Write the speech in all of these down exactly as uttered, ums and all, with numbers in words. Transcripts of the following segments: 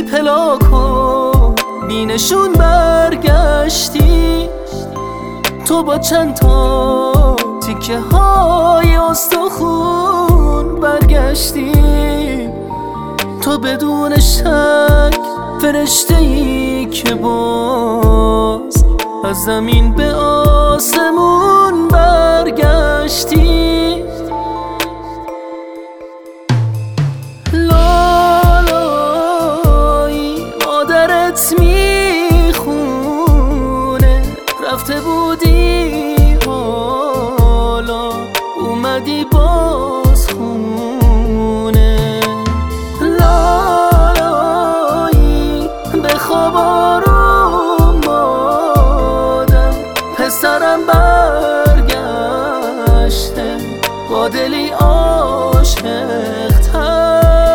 بی پلاک و بی نشون برگشتی. تو با چند تا تیکه های استخون برگشتی. تو بدون شک فرشته ای که باز از زمین به آسمون برگشتی. لالایی مادرت میخونه رفته بودی حالا اومدی باز خونه. لالایی به خواب آروم مادم پسرم برگشته با دلی عاشق تر.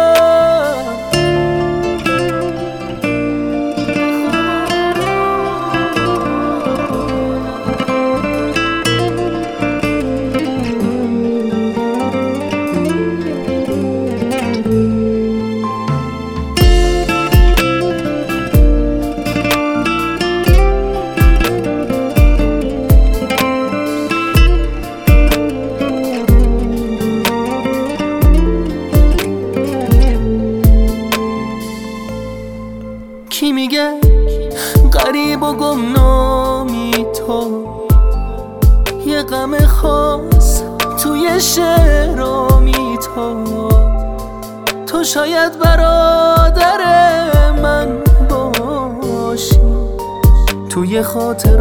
کی میگه غریب و گمنامی تو؟ یه غم خاص توی شعرامی تو. تو شاید برادر من باشی توی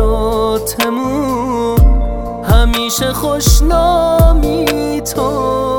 خاطراتمون همیشه خوشنامی تو.